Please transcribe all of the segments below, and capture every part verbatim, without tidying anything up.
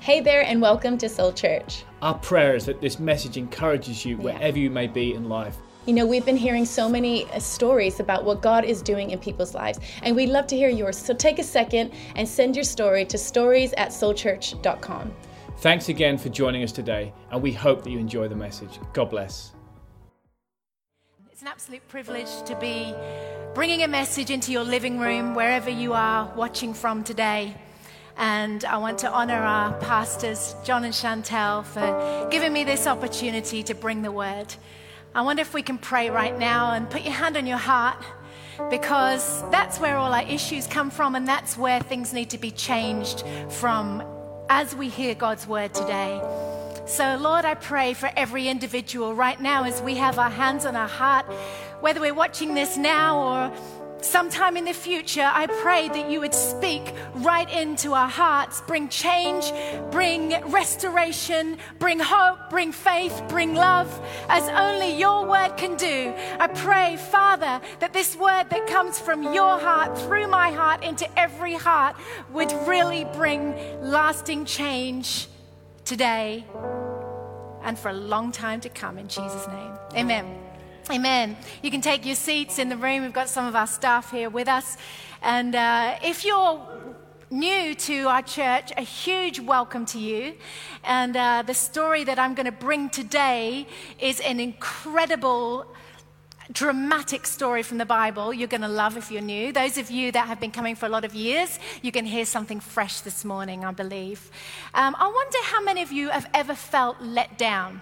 Hey there, and welcome to Soul Church. Our prayer is that this message encourages you wherever you may be in life. You know, we've been hearing so many uh, stories about what God is doing in people's lives, and we'd love to hear yours. So take a second and send your story to stories at soul church dot com. Thanks again for joining us today, and we hope that you enjoy the message. God bless. It's an absolute privilege to be bringing a message into your living room, wherever you are watching from today. And I want to honor our pastors, John and Chantel, for giving me this opportunity to bring the word. I wonder if we can pray right now and put your hand on your heart, because that's where all our issues come from, and that's where things need to be changed from as we hear God's word today. So Lord, I pray for every individual right now as we have our hands on our heart, whether we're watching this now or sometime in the future. I pray that you would speak right into our hearts, bring change, bring restoration, bring hope, bring faith, bring love, as only your word can do. I pray, Father, that this word that comes from your heart, through my heart, into every heart, would really bring lasting change today and for a long time to come, in Jesus' name. Amen. Amen. You can take your seats in the room. We've got some of our staff here with us. And uh, if you're new to our church, a huge welcome to you. And uh, the story that I'm going to bring today is an incredible, dramatic story from the Bible. You're going to love if you're new. Those of you that have been coming for a lot of years, you can hear something fresh this morning, I believe. Um, I wonder how many of you have ever felt let down.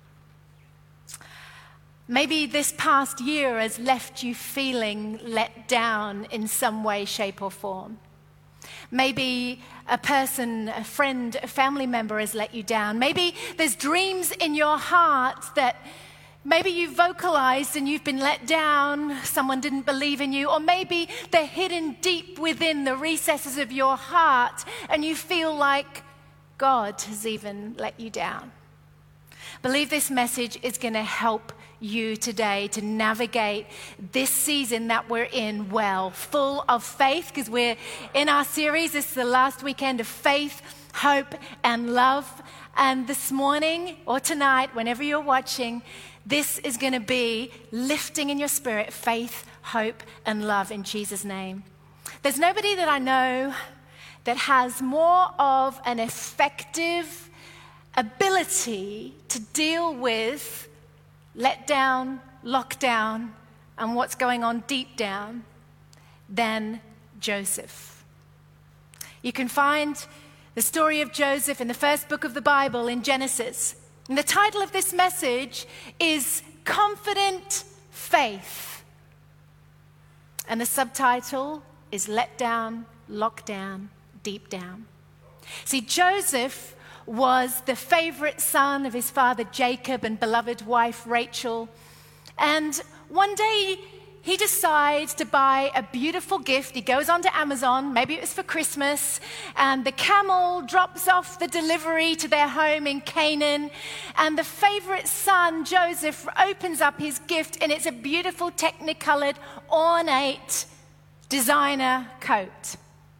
Maybe this past year has left you feeling let down in some way, shape, or form. Maybe a person, a friend, a family member has let you down. Maybe there's dreams in your heart that maybe you've vocalized and you've been let down. Someone didn't believe in you. Or maybe they're hidden deep within the recesses of your heart and you feel like God has even let you down. I believe this message is going to help you today to navigate this season that we're in well, full of faith, because we're in our series. This is the last weekend of faith, hope, and love. And this morning or tonight, whenever you're watching, this is going to be lifting in your spirit faith, hope, and love in Jesus' name. There's nobody that I know that has more of an effective ability to deal with let down, lockdown, and what's going on deep down than Joseph. You can find the story of Joseph in the first book of the Bible in Genesis. And the title of this message is Confident Faith. And the subtitle is Let Down, Lockdown, Deep Down. See, Joseph was the favorite son of his father Jacob and beloved wife Rachel. And one day he decides to buy a beautiful gift. He goes onto Amazon, maybe it was for Christmas, and the camel drops off the delivery to their home in Canaan. And the favorite son, Joseph, opens up his gift, and it's a beautiful technicolored, ornate designer coat.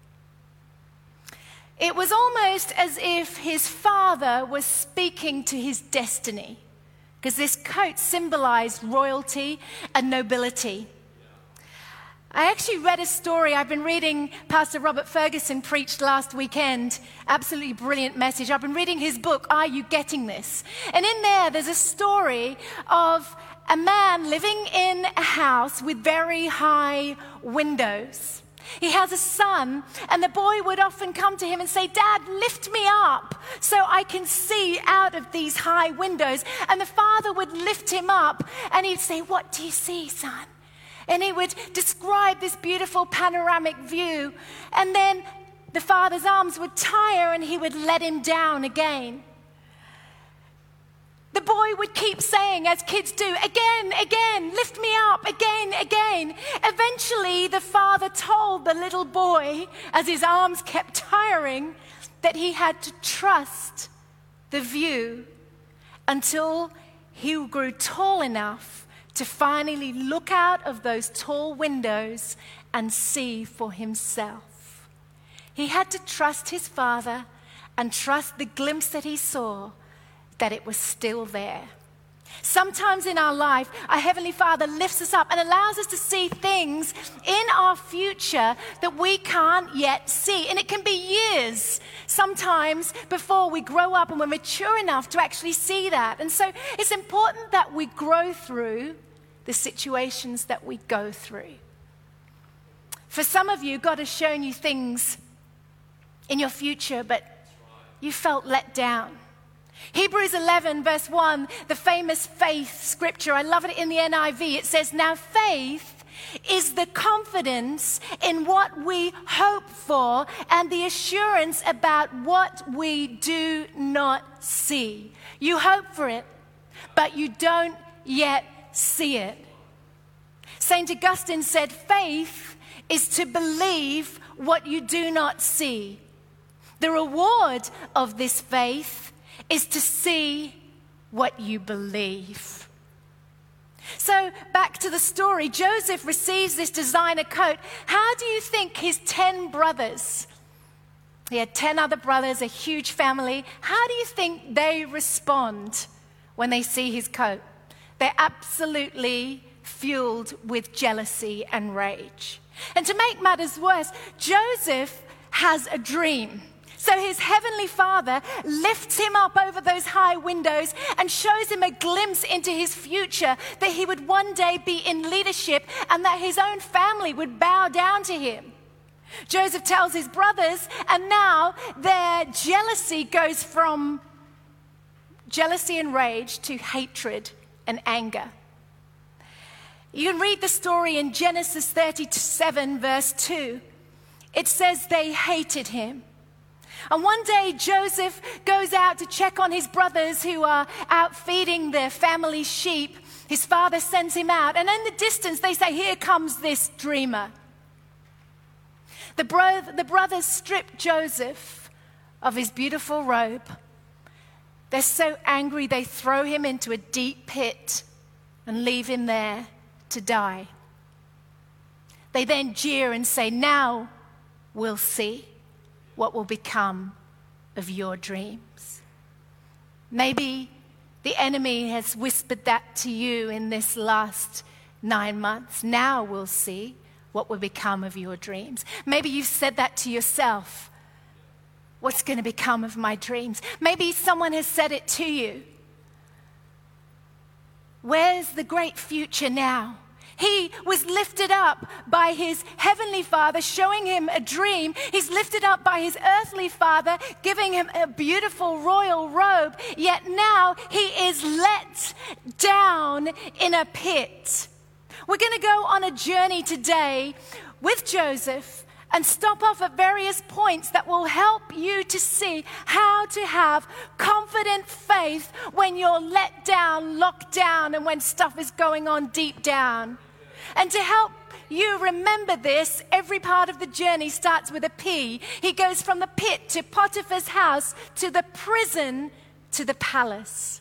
It was almost as if his father was speaking to his destiny, because this coat symbolized royalty and nobility. I actually read a story. I've been reading Pastor Robert Ferguson preached last weekend. Absolutely brilliant message. I've been reading his book, Are You Getting This? And in there, there's a story of a man living in a house with very high windows. He has a son, and the boy would often come to him and say, Dad, lift me up so I can see out of these high windows. And the father would lift him up, and he'd say, what do you see, son? And he would describe this beautiful panoramic view. And then the father's arms would tire, and he would let him down again. The boy would keep saying, as kids do, again, again, lift me up, again, again. Eventually, the father told the little boy, as his arms kept tiring, that he had to trust the view until he grew tall enough to finally look out of those tall windows and see for himself. He had to trust his father and trust the glimpse that he saw, that it was still there. Sometimes in our life, our Heavenly Father lifts us up and allows us to see things in our future that we can't yet see. And it can be years sometimes before we grow up and we're mature enough to actually see that. And so it's important that we grow through the situations that we go through. For some of you, God has shown you things in your future, but you felt let down. Hebrews eleven verse one, the famous faith scripture, I love it in the N I V. It says, now faith is the confidence in what we hope for and the assurance about what we do not see. You hope for it, but you don't yet see it. Saint Augustine said, faith is to believe what you do not see. The reward of this faith is to see what you believe. So back to the story, Joseph receives this designer coat. How do you think his ten brothers, he had ten other brothers, a huge family, how do you think they respond when they see his coat? They're absolutely fueled with jealousy and rage. And to make matters worse, Joseph has a dream. So his heavenly Father lifts him up over those high windows and shows him a glimpse into his future, that he would one day be in leadership and that his own family would bow down to him. Joseph tells his brothers, and now their jealousy goes from jealousy and rage to hatred and anger. You can read the story in Genesis thirty-seven verse two. It says they hated him. And one day Joseph goes out to check on his brothers who are out feeding their family sheep. His father sends him out, and in the distance they say, here comes this dreamer. The, bro- the brothers strip Joseph of his beautiful robe. They're so angry they throw him into a deep pit and leave him there to die. They then jeer and say, now we'll see what will become of your dreams. Maybe the enemy has whispered that to you in this last nine months. Now we'll see what will become of your dreams. Maybe you've said that to yourself. What's going to become of my dreams? Maybe someone has said it to you. Where's the great future now? He was lifted up by his heavenly Father, showing him a dream. He's lifted up by his earthly father, giving him a beautiful royal robe. Yet now he is let down in a pit. We're going to go on a journey today with Joseph and stop off at various points that will help you to see how to have confident faith when you're let down, locked down, and when stuff is going on deep down. And to help you remember this, every part of the journey starts with a P. He goes from the pit to Potiphar's house, to the prison, to the palace.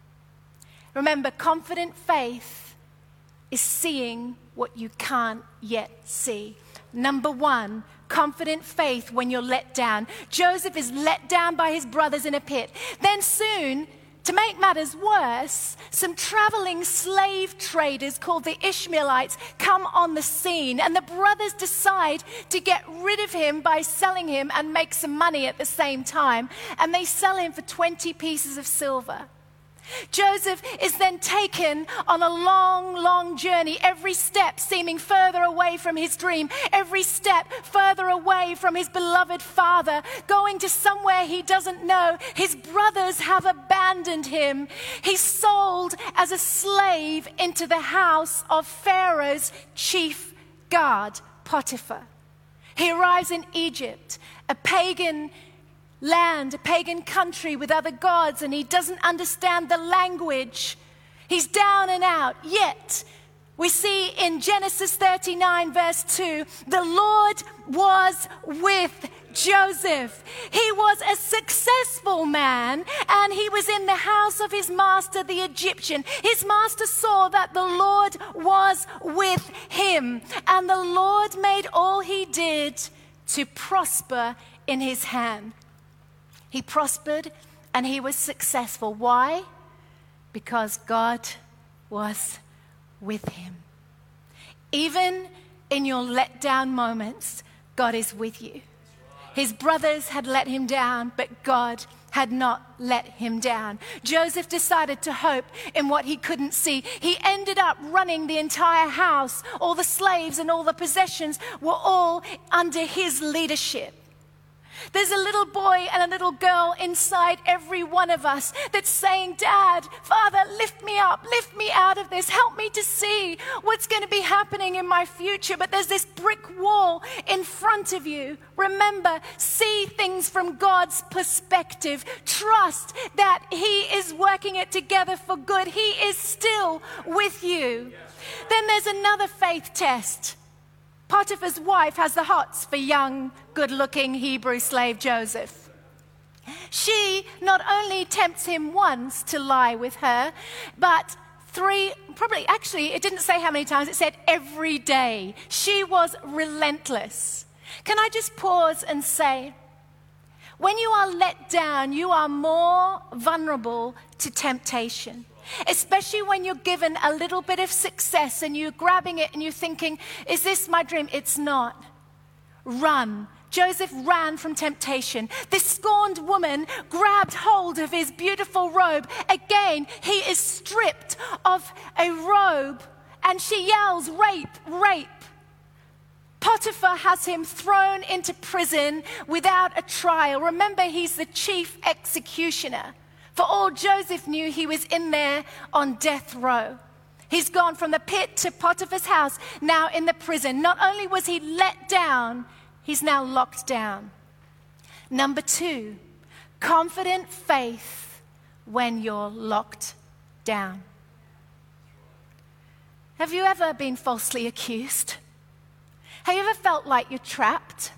Remember, confident faith is seeing what you can't yet see. Number one, confident faith when you're let down. Joseph is let down by his brothers in a pit. Then soon, to make matters worse, some traveling slave traders called the Ishmaelites come on the scene, and the brothers decide to get rid of him by selling him and make some money at the same time. And they sell him for twenty pieces of silver. Joseph is then taken on a long, long journey, every step seeming further away from his dream, every step further away from his beloved father, going to somewhere he doesn't know. His brothers have abandoned him. He's sold as a slave into the house of Pharaoh's chief guard, Potiphar. He arrives in Egypt, a pagan land, a pagan country with other gods, and he doesn't understand the language. He's down and out. Yet, we see in Genesis thirty-nine verse two, the Lord was with Joseph. He was a successful man, and he was in the house of his master, the Egyptian. His master saw that the Lord was with him, and the Lord made all he did to prosper in his hand. He prospered and he was successful. Why? Because God was with him. Even in your letdown moments, God is with you. His brothers had let him down, but God had not let him down. Joseph decided to hope in what he couldn't see. He ended up running the entire house. All the slaves and all the possessions were all under his leadership. There's a little boy and a little girl inside every one of us that's saying, Dad, Father, lift me up, lift me out of this, help me to see what's going to be happening in my future. But there's this brick wall in front of you. Remember, see things from God's perspective. Trust that He is working it together for good. He is still with you. Then there's another faith test. Potiphar's wife has the hots for young, good-looking Hebrew slave Joseph. She not only tempts him once to lie with her, but three, probably, actually, it didn't say how many times, it said every day. She was relentless. Can I just pause and say, when you are let down, you are more vulnerable to temptation. Especially when you're given a little bit of success and you're grabbing it and you're thinking, is this my dream? It's not. Run. Joseph ran from temptation. This scorned woman grabbed hold of his beautiful robe. Again, he is stripped of a robe and she yells, rape, rape. Potiphar has him thrown into prison without a trial. Remember, he's the chief executioner. For all Joseph knew, he was in there on death row. He's gone from the pit to Potiphar's house, now in the prison. Not only was he let down, he's now locked down. Number two, confident faith when you're locked down. Have you ever been falsely accused? Have you ever felt like you're trapped?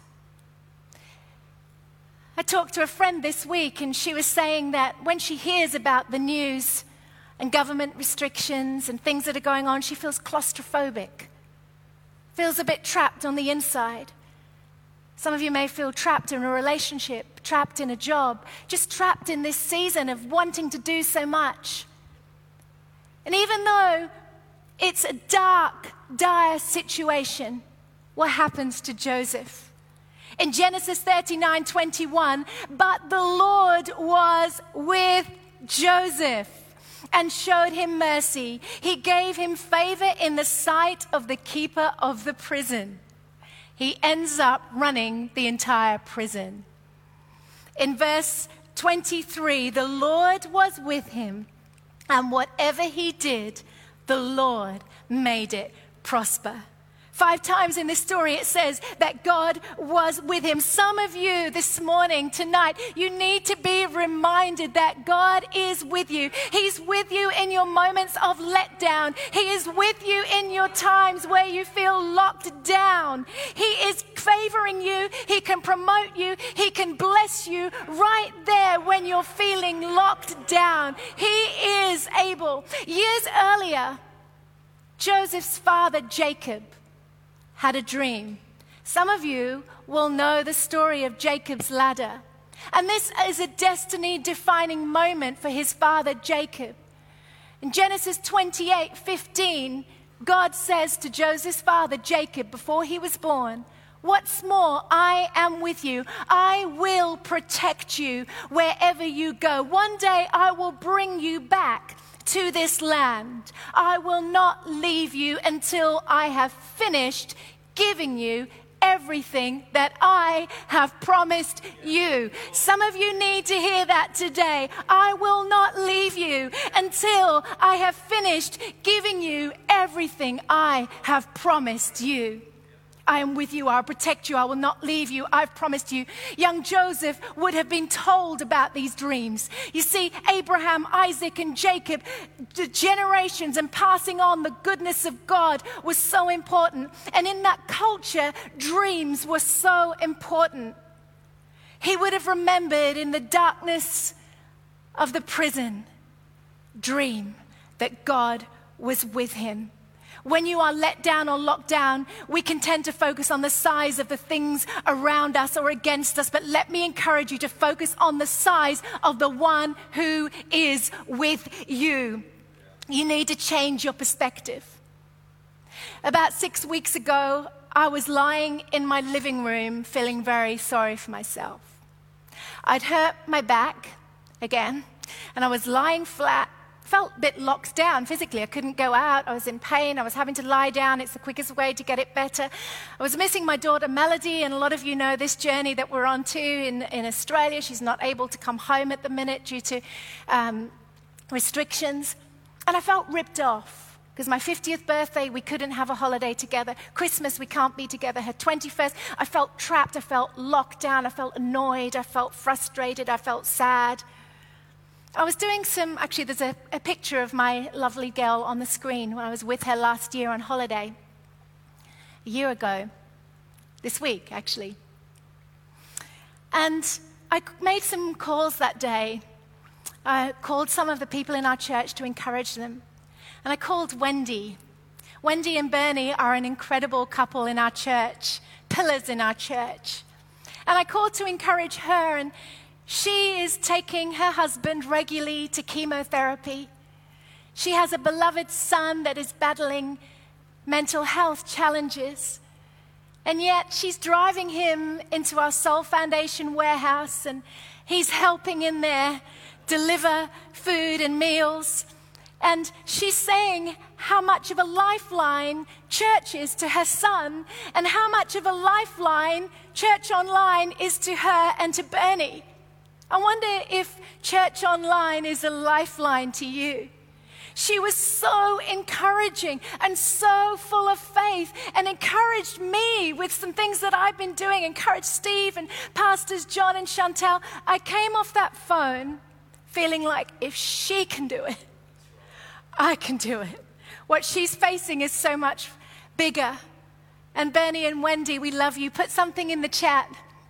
I talked to a friend this week and she was saying that when she hears about the news and government restrictions and things that are going on, she feels claustrophobic, feels a bit trapped on the inside. Some of you may feel trapped in a relationship, trapped in a job, just trapped in this season of wanting to do so much. And even though it's a dark, dire situation, what happens to Joseph? In Genesis thirty-nine twenty-one, but the Lord was with Joseph and showed him mercy. He gave him favor in the sight of the keeper of the prison. He ends up running the entire prison. In verse twenty-three, the Lord was with him, and whatever he did, the Lord made it prosper. Five times in this story it says that God was with him. Some of you this morning, tonight, you need to be reminded that God is with you. He's with you in your moments of letdown. He is with you in your times where you feel locked down. He is favoring you. He can promote you. He can bless you right there when you're feeling locked down. He is able. Years earlier, Joseph's father, Jacob, had a dream. Some of you will know the story of Jacob's ladder. And this is a destiny-defining moment for his father, Jacob. In Genesis twenty-eight fifteen, God says to Joseph's father, Jacob, before he was born, what's more, I am with you. I will protect you wherever you go. One day I will bring you back to this land. I will not leave you until I have finished giving you everything that I have promised you. Some of you need to hear that today. I will not leave you until I have finished giving you everything I have promised you. I am with you, I'll protect you, I will not leave you, I've promised you. Young Joseph would have been told about these dreams. You see, Abraham, Isaac, and Jacob, the generations and passing on the goodness of God was so important. And in that culture, dreams were so important. He would have remembered in the darkness of the prison, dream that God was with him. When you are let down or locked down, we can tend to focus on the size of the things around us or against us. But let me encourage you to focus on the size of the one who is with you. You need to change your perspective. About six weeks ago, I was lying in my living room feeling very sorry for myself. I'd hurt my back again, and I was lying flat. Felt a bit locked down physically. I couldn't go out. I was in pain. I was having to lie down. It's the quickest way to get it better. I was missing my daughter Melody, and a lot of you know this journey that we're on to in, in Australia. She's not able to come home at the minute due to um, restrictions. And I felt ripped off because my fiftieth birthday, we couldn't have a holiday together. Christmas, we can't be together. Her twenty-first, I felt trapped. I felt locked down. I felt annoyed. I felt frustrated. I felt sad. I was doing some, actually there's a, a picture of my lovely girl on the screen when I was with her last year on holiday, a year ago, this week actually. And I made some calls that day. I called some of the people in our church to encourage them. And I called Wendy. Wendy and Bernie are an incredible couple in our church, pillars in our church. And I called to encourage her, and she is taking her husband regularly to chemotherapy. She has a beloved son that is battling mental health challenges. And yet she's driving him into our Soul Foundation warehouse, and he's helping in there deliver food and meals. And she's saying how much of a lifeline church is to her son, and how much of a lifeline Church Online is to her and to Bernie. I wonder if Church Online is a lifeline to you. She was so encouraging and so full of faith, and encouraged me with some things that I've been doing, encouraged Steve and Pastors John and Chantel. I came off that phone feeling like if she can do it, I can do it. What she's facing is so much bigger. And Bernie and Wendy, we love you. Put something in the chat.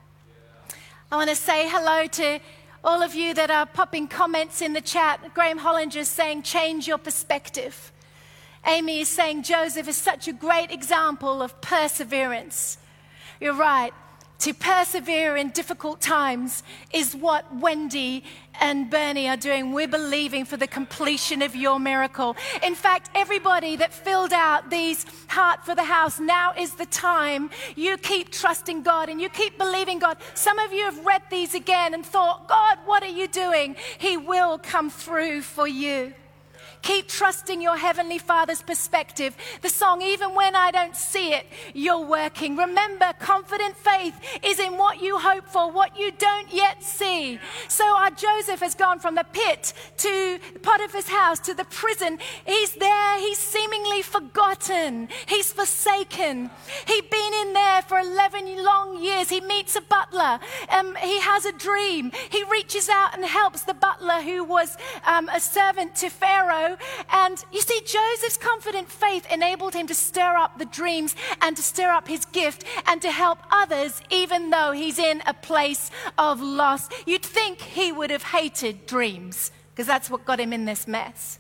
I want to say hello to all of you that are popping comments in the chat. Graham Hollinger is saying, change your perspective. Amy is saying, Joseph is such a great example of perseverance. You're right. To persevere in difficult times is what Wendy and Bernie are doing. We're believing for the completion of your miracle. In fact, everybody that filled out these Heart for the House, now is the time. You keep trusting God and you keep believing God. Some of you have read these again and thought, God, what are you doing? He will come through for you. Keep trusting your Heavenly Father's perspective. The song, even when I don't see it, you're working. Remember, confident faith is in what you hope for, what you don't yet see. So our Joseph has gone from the pit to Potiphar's house to the prison. He's there. He's seemingly forgotten. He's forsaken. He'd been in there for eleven long years. He meets a butler. Um, he has a dream. He reaches out and helps the butler who was um, a servant to Pharaoh. And you see, Joseph's confident faith enabled him to stir up the dreams and to stir up his gift and to help others, even though he's in a place of loss. You'd think he would have hated dreams, because that's what got him in this mess.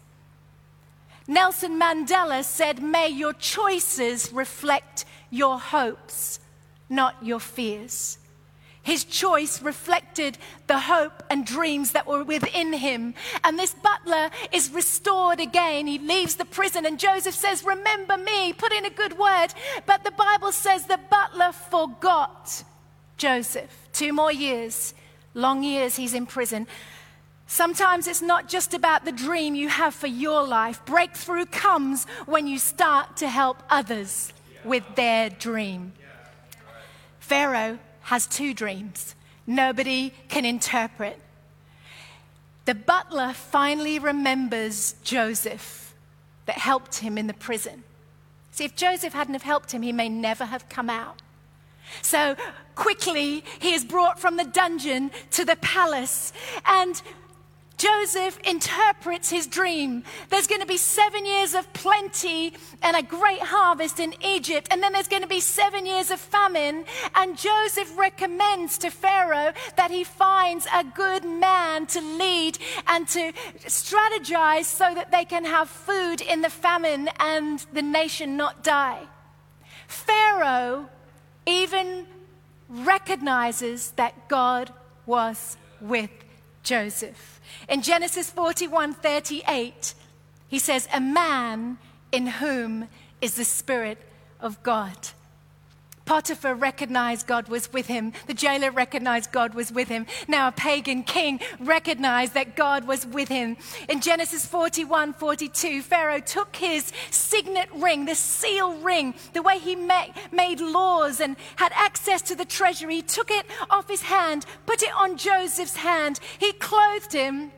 Nelson Mandela said, may your choices reflect your hopes, not your fears. His choice reflected the hope and dreams that were within him. And this butler is restored again. He leaves the prison and Joseph says, remember me, put in a good word. But the Bible says the butler forgot Joseph. Two more years, long years he's in prison. Sometimes it's not just about the dream you have for your life. Breakthrough comes when you start to help others with their dream. Pharaoh has two dreams nobody can interpret. The butler finally remembers Joseph that helped him in the prison. See, if Joseph hadn't have helped him, he may never have come out. So quickly, he is brought from the dungeon to the palace. And Joseph interprets his dream. There's going to be seven years of plenty and a great harvest in Egypt, and then there's going to be seven years of famine. And Joseph recommends to Pharaoh that he finds a good man to lead and to strategize so that they can have food in the famine and the nation not die. Pharaoh even recognizes that God was with Joseph. In Genesis forty-one thirty-eight, he says, "A man in whom is the Spirit of God." Potiphar recognized God was with him. The jailer recognized God was with him. Now a pagan king recognized that God was with him. In Genesis forty-one forty-two, Pharaoh took his signet ring, the seal ring, the way he ma- made laws and had access to the treasury. He took it off his hand, put it on Joseph's hand. He clothed him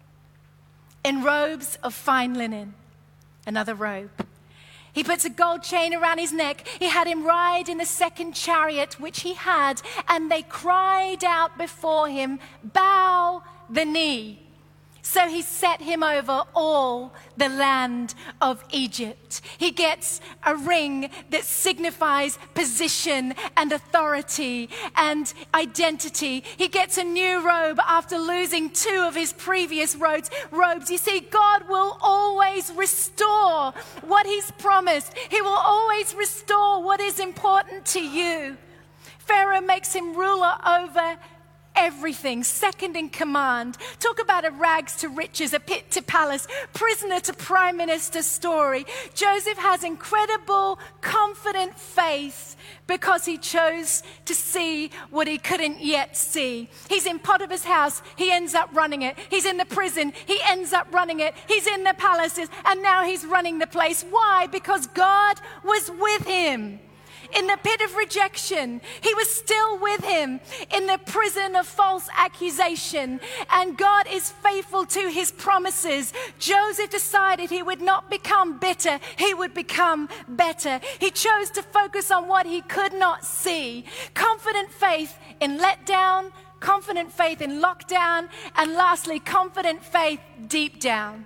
in robes of fine linen, another robe. He puts a gold chain around his neck. He had him ride in the second chariot which he had, and they cried out before him, "Bow the knee." So he set him over all the land of Egypt. He gets a ring that signifies position and authority and identity. He gets a new robe after losing two of his previous robes. robes. You see, God will always restore what he's promised. He will always restore what is important to you. Pharaoh makes him ruler over everything, second in command. Talk about a rags to riches, a pit to palace, prisoner to prime minister story. Joseph has incredible, confident faith because he chose to see what he couldn't yet see. He's in Potiphar's house, he ends up running it. He's in the prison, he ends up running it. He's in the palaces, and now he's running the place. Why? Because God was with him. In the pit of rejection, he was still with him. In the prison of false accusation, and God is faithful to his promises. Joseph decided he would not become bitter, he would become better. He chose to focus on what he could not see. Confident faith in letdown, confident faith in lockdown, and lastly, confident faith deep down.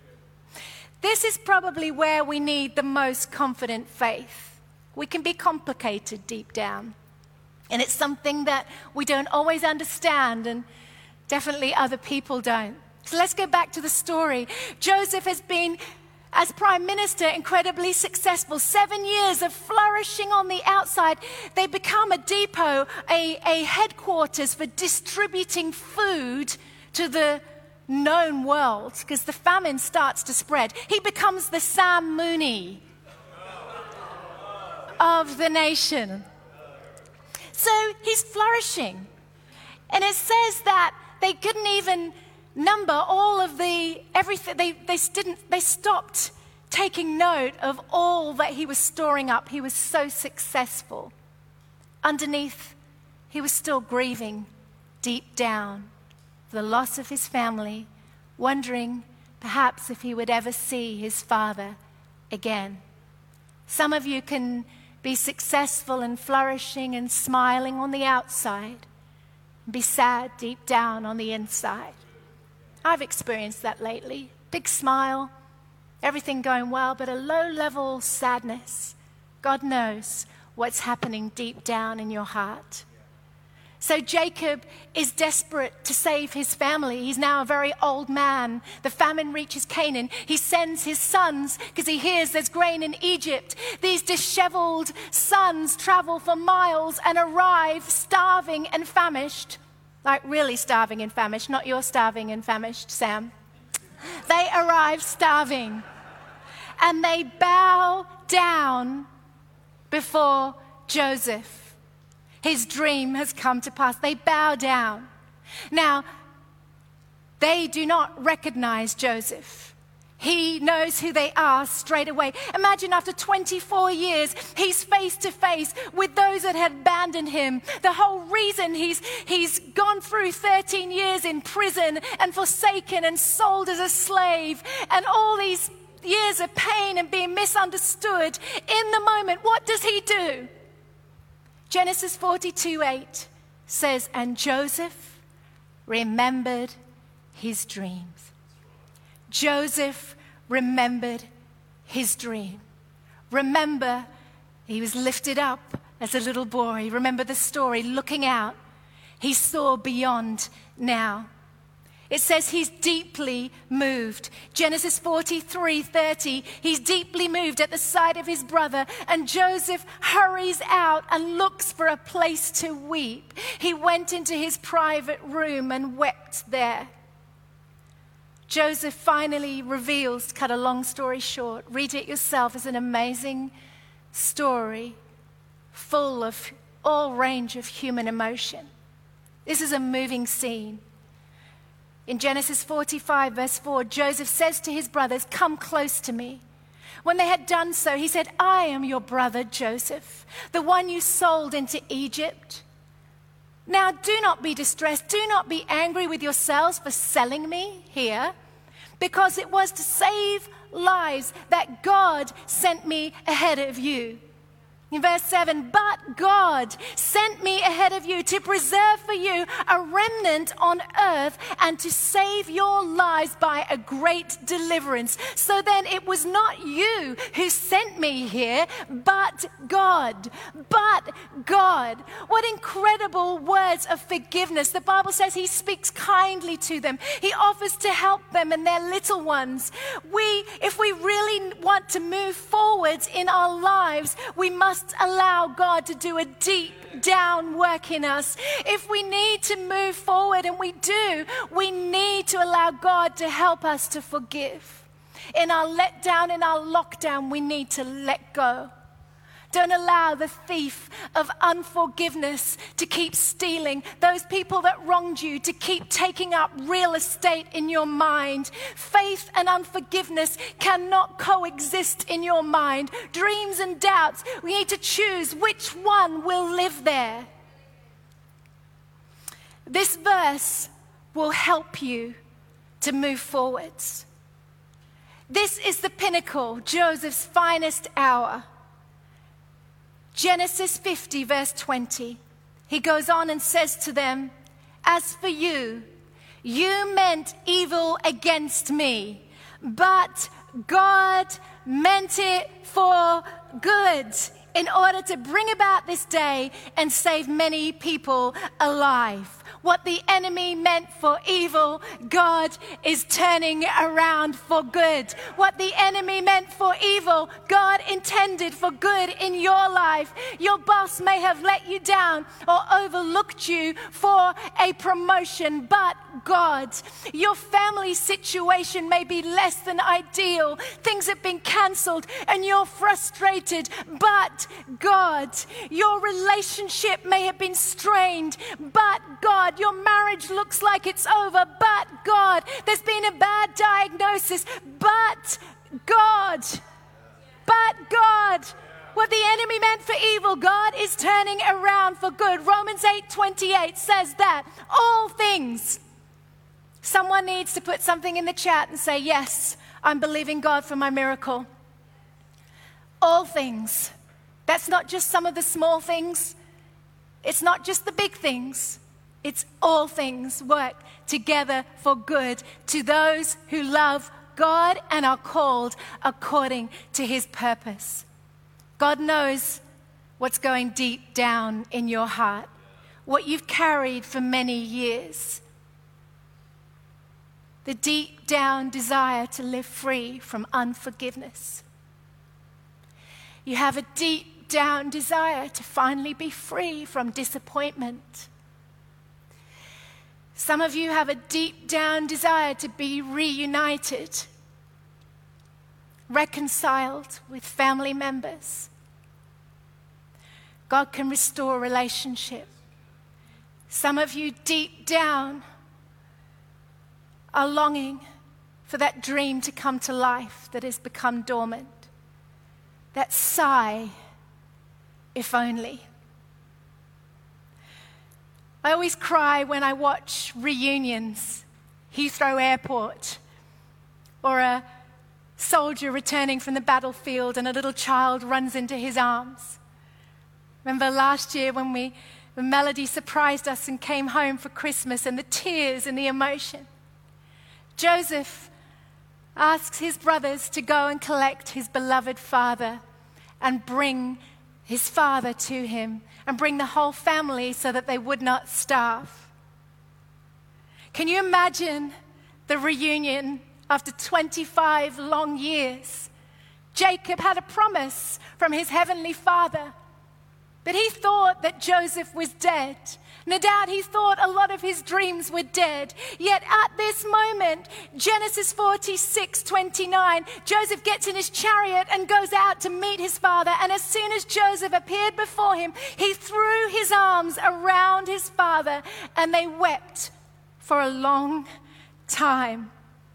This is probably where we need the most confident faith. We can be complicated deep down. And it's something that we don't always understand, and definitely other people don't. So let's go back to the story. Joseph has been, as prime minister, incredibly successful. Seven years of flourishing on the outside. They become a depot, a, a headquarters for distributing food to the known world, because the famine starts to spread. He becomes the Sam Mooney of the nation. So he's flourishing. And it says that they couldn't even number all of the everything. They they didn't they stopped taking note of all that he was storing up. He was so successful. Underneath, he was still grieving deep down for the loss of his family, wondering perhaps if he would ever see his father again. Some of you can be successful and flourishing and smiling on the outside, and be sad deep down on the inside. I've experienced that lately. Big smile, everything going well, but a low-level sadness. God knows what's happening deep down in your heart. So Jacob is desperate to save his family. He's now a very old man. The famine reaches Canaan. He sends his sons because he hears there's grain in Egypt. These disheveled sons travel for miles and arrive starving and famished. Like really starving and famished, not you're starving and famished, Sam. They arrive starving. And they bow down before Joseph. His dream has come to pass. They bow down. Now, they do not recognize Joseph. He knows who they are straight away. Imagine after twenty-four years, he's face to face with those that had abandoned him. The whole reason he's, he's gone through thirteen years in prison and forsaken and sold as a slave, and all these years of pain and being misunderstood, in the moment, what does he do? Genesis forty-two eight says, "And Joseph remembered his dreams. Joseph remembered his dream. Remember, he was lifted up as a little boy. Remember the story, looking out. He saw beyond now. It says he's deeply moved. Genesis forty-three thirty, he's deeply moved at the sight of his brother, and Joseph hurries out and looks for a place to weep. He went into his private room and wept there. Joseph finally reveals, cut a long story short, read it yourself, it's an amazing story full of all range of human emotion. This is a moving scene. In Genesis forty-five, verse four, Joseph says to his brothers, "Come close to me." When they had done so, he said, "I am your brother Joseph, the one you sold into Egypt. Now do not be distressed, do not be angry with yourselves for selling me here, because it was to save lives that God sent me ahead of you." In verse seven, "But God sent me ahead of you to preserve for you a remnant on earth and to save your lives by a great deliverance. So then it was not you who sent me here, but God." But God. What incredible words of forgiveness. The Bible says he speaks kindly to them. He offers to help them and their little ones. We, if we really want to move forwards in our lives, we must allow God to do a deep down work in us. If we need to move forward, and we do, we need to allow God to help us to forgive. In our letdown, in our lockdown, we need to let go. Don't allow the thief of unforgiveness to keep stealing, those people that wronged you to keep taking up real estate in your mind. Faith and unforgiveness cannot coexist in your mind. Dreams and doubts, we need to choose which one will live there. This verse will help you to move forwards. This is the pinnacle, Joseph's finest hour. Genesis fifty, verse twenty. He goes on and says to them, "As for you, you meant evil against me, but God meant it for good, in order to bring about this day and save many people alive." What the enemy meant for evil, God is turning around for good. What the enemy meant for evil, God intended for good in your life. Your boss may have let you down or overlooked you for a promotion, but God. Your family situation may be less than ideal. Things have been cancelled and you're frustrated, but God. Your relationship may have been strained, but God. Your marriage looks like it's over, but God. There's been a bad diagnosis, but God. But God. What the enemy meant for evil, God is turning around for good. Romans eight twenty-eight says that all things. Someone needs to put something in the chat and say, yes, I'm believing God for my miracle. All things. That's not just some of the small things. It's not just the big things. It's all things work together for good to those who love God and are called according to his purpose. God knows what's going deep down in your heart, what you've carried for many years. The deep down desire to live free from unforgiveness. You have a deep down desire to finally be free from disappointment. Some of you have a deep down desire to be reunited, reconciled with family members. God can restore relationship. Some of you deep down are longing for that dream to come to life that has become dormant. That sigh, if only. I always cry when I watch reunions, Heathrow Airport, or a soldier returning from the battlefield and a little child runs into his arms. Remember last year when we, when Melody surprised us and came home for Christmas, and the tears and the emotion. Joseph asks his brothers to go and collect his beloved father and bring his father to him and bring the whole family so that they would not starve. Can you imagine the reunion after twenty-five long years? Jacob had a promise from his heavenly father, but he thought that Joseph was dead. No doubt he thought a lot of his dreams were dead. Yet at this moment, Genesis forty-six twenty-nine, Joseph gets in his chariot and goes out to meet his father. And as soon as Joseph appeared before him, he threw his arms around his father and they wept for a long time.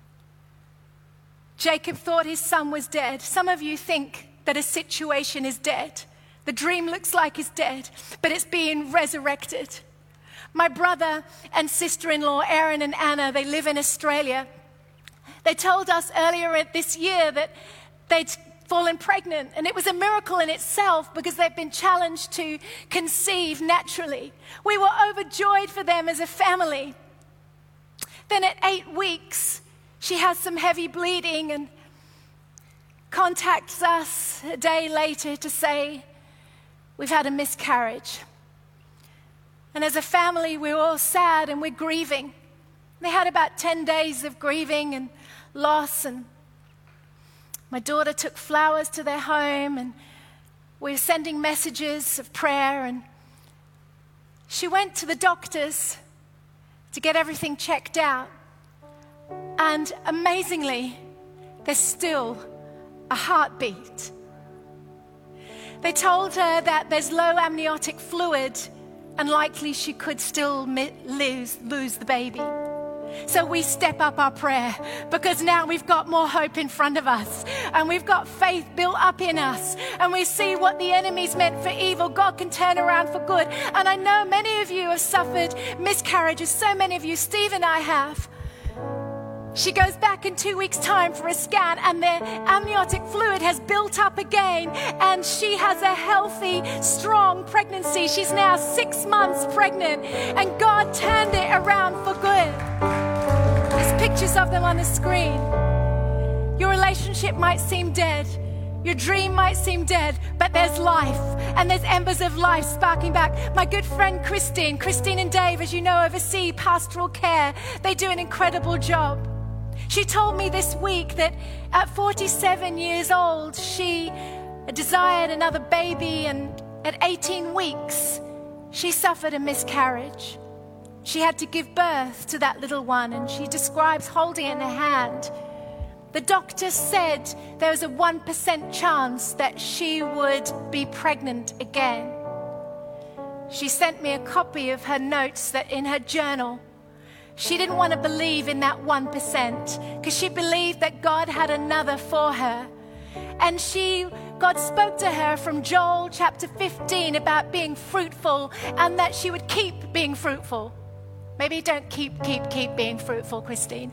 Jacob thought his son was dead. Some of you think that a situation is dead. The dream looks like it's dead, but it's being resurrected. My brother and sister-in-law, Aaron and Anna, they live in Australia. They told us earlier this year that they'd fallen pregnant, and it was a miracle in itself because they've been challenged to conceive naturally. We were overjoyed for them as a family. Then at eight weeks, she has some heavy bleeding and contacts us a day later to say, we've had a miscarriage. And as a family, we're all sad and we're grieving. They had about ten days of grieving and loss, and my daughter took flowers to their home, and we were sending messages of prayer, and she went to the doctors to get everything checked out. And amazingly, there's still a heartbeat. They told her that there's low amniotic fluid and likely she could still mi- lose, lose the baby. So we step up our prayer because now we've got more hope in front of us and we've got faith built up in us and we see what the enemy's meant for evil, God can turn around for good. And I know many of you have suffered miscarriages, so many of you, Steve and I have. She goes back in two weeks' time for a scan and their amniotic fluid has built up again and she has a healthy, strong pregnancy. She's now six months pregnant and God turned it around for good. There's pictures of them on the screen. Your relationship might seem dead. Your dream might seem dead, but there's life and there's embers of life sparking back. My good friend Christine, Christine and Dave, as you know, oversee pastoral care. They do an incredible job. She told me this week that at forty-seven years old, she desired another baby, and at eighteen weeks, she suffered a miscarriage. She had to give birth to that little one, and she describes holding it in her hand. The doctor said there was a one percent chance that she would be pregnant again. She sent me a copy of her notes that in her journal, she didn't want to believe in that one percent because she believed that God had another for her. And she, God spoke to her from Joel chapter fifteen about being fruitful and that she would keep being fruitful. Maybe don't keep, keep, keep being fruitful, Christine.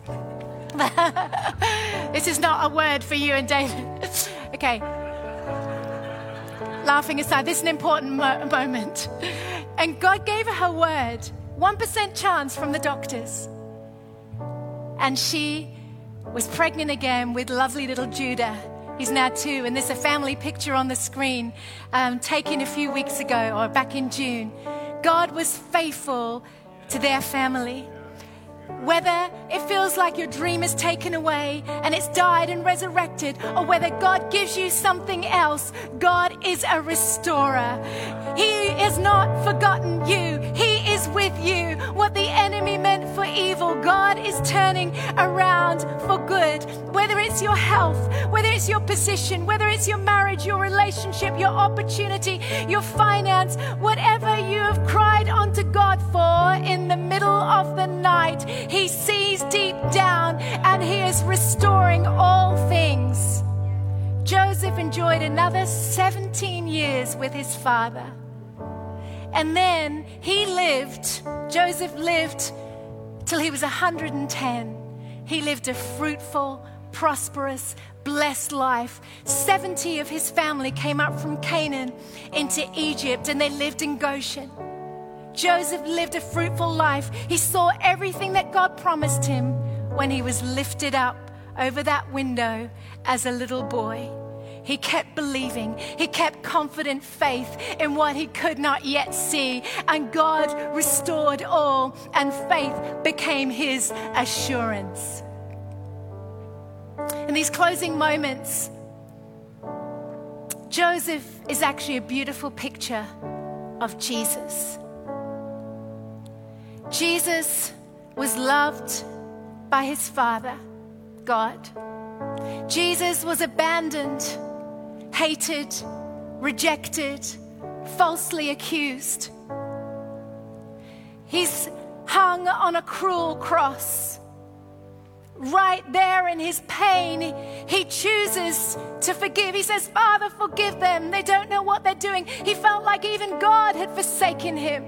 This is not a word for you and David. Okay. Laughing aside, this is an important mo- moment. And God gave her her word. one percent chance from the doctors. And she was pregnant again with lovely little Judah. He's now two, and there's a family picture on the screen um, taken a few weeks ago or back in June. God was faithful to their family. Whether it feels like your dream is taken away and it's died and resurrected, or whether God gives you something else, God is a restorer. He has not forgotten you. He is with you. What the enemy meant for evil, God is turning around for good. Whether it's your health, whether it's your position, whether it's your marriage, your relationship, your opportunity, your finance, whatever you have cried unto God for in the middle of the night, He sees deep down and He is restoring all things. Joseph enjoyed another seventeen years with his father. And then he lived, Joseph lived till he was one hundred ten. He lived a fruitful, prosperous, blessed life. seventy of his family came up from Canaan into Egypt and they lived in Goshen. Joseph lived a fruitful life. He saw everything that God promised him when he was lifted up over that window as a little boy. He kept believing. He kept confident faith in what he could not yet see. And God restored all, and faith became his assurance. In these closing moments, Joseph is actually a beautiful picture of Jesus. Jesus was loved by his Father, God. Jesus was abandoned, hated, rejected, falsely accused. He's hung on a cruel cross. Right there in his pain, he chooses to forgive. He says, Father, forgive them. They don't know what they're doing. He felt like even God had forsaken him.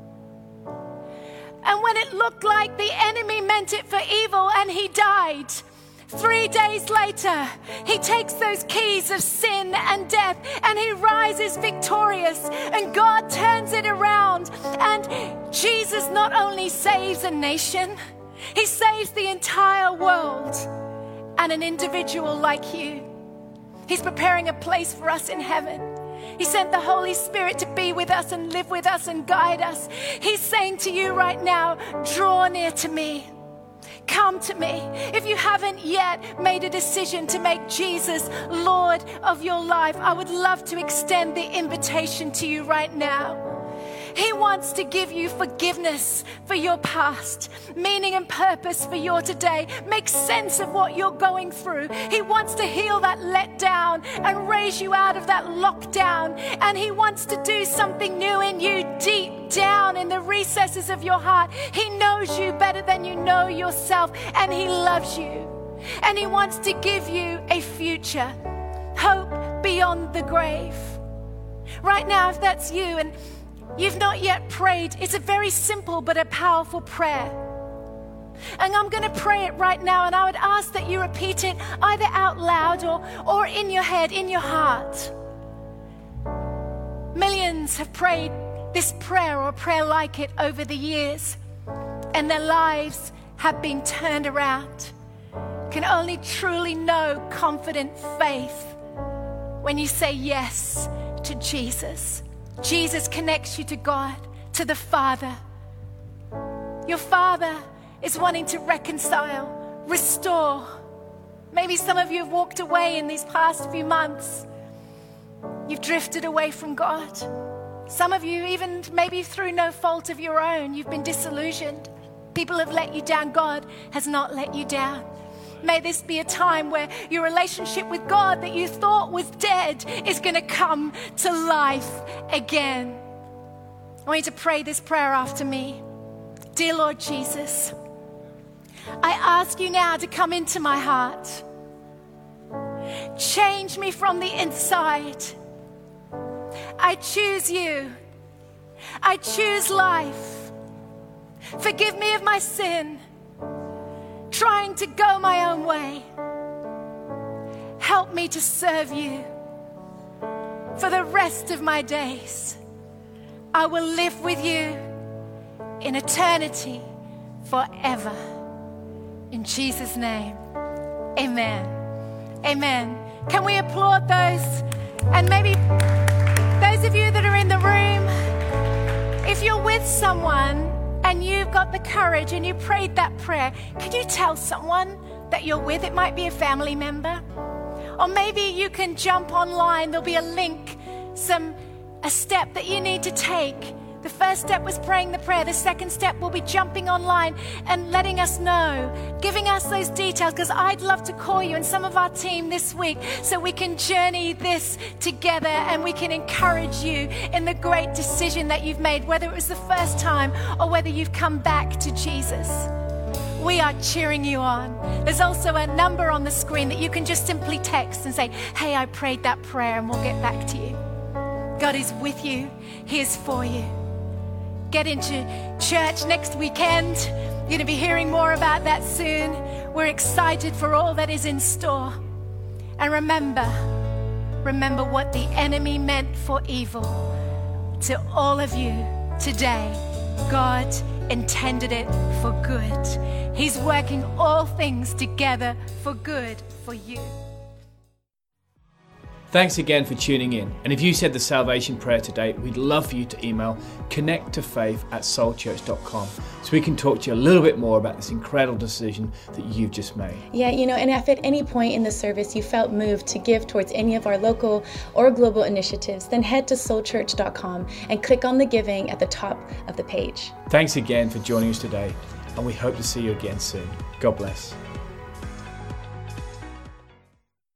And when it looked like the enemy meant it for evil and he died, three days later, he takes those keys of sin and death and he rises victorious, and God turns it around. And Jesus not only saves a nation, he saves the entire world and an individual like you. He's preparing a place for us in heaven. He sent the Holy Spirit to be with us and live with us and guide us. He's saying to you right now, draw near to me. Come to me. If you haven't yet made a decision to make Jesus Lord of your life, I would love to extend the invitation to you right now. He wants to give you forgiveness for your past, meaning and purpose for your today. Make sense of what you're going through. He wants to heal that letdown and raise you out of that lockdown. And he wants to do something new in you deep down in the recesses of your heart. He knows you better than you know yourself, and he loves you. And he wants to give you a future, hope beyond the grave. Right now, if that's you and you've not yet prayed, it's a very simple but a powerful prayer. And I'm going to pray it right now, and I would ask that you repeat it either out loud or, or in your head, in your heart. Millions have prayed this prayer or a prayer like it over the years, and their lives have been turned around. Can only truly know confident faith when you say yes to Jesus. Jesus connects you to God, to the Father. Your Father is wanting to reconcile, restore. Maybe some of you have walked away in these past few months. You've drifted away from God. Some of you, even maybe through no fault of your own, you've been disillusioned. People have let you down. God has not let you down. May this be a time where your relationship with God that you thought was dead is going to come to life again. I want you to pray this prayer after me. Dear Lord Jesus, I ask you now to come into my heart. Change me from the inside. I choose you. I choose life. Forgive me of my sin, trying to go my own way. Help me to serve you for the rest of my days. I will live with you in eternity forever. In Jesus' name, amen. Amen. Can we applaud those? And maybe those of you that are in the room, if you're with someone and you've got the courage and you prayed that prayer, could you tell someone that you're with? It might be a family member. Or maybe you can jump online. There'll be a link, some a step that you need to take. The first step was praying the prayer. The second step will be jumping online and letting us know, giving us those details, because I'd love to call you and some of our team this week so we can journey this together and we can encourage you in the great decision that you've made, whether it was the first time or whether you've come back to Jesus. We are cheering you on. There's also a number on the screen that you can just simply text and say, hey, I prayed that prayer, and we'll get back to you. God is with you. He is for you. Get into church next weekend. You're going to be hearing more about that soon. We're excited for all that is in store. And remember, remember what the enemy meant for evil. To all of you today, God intended it for good. He's working all things together for good for you. Thanks again for tuning in. And if you said the salvation prayer today, we'd love for you to email connect to faith at soul church dot com so we can talk to you a little bit more about this incredible decision that you've just made. Yeah, you know, and if at any point in the service you felt moved to give towards any of our local or global initiatives, then head to soul church dot com and click on the giving at the top of the page. Thanks again for joining us today, and we hope to see you again soon. God bless.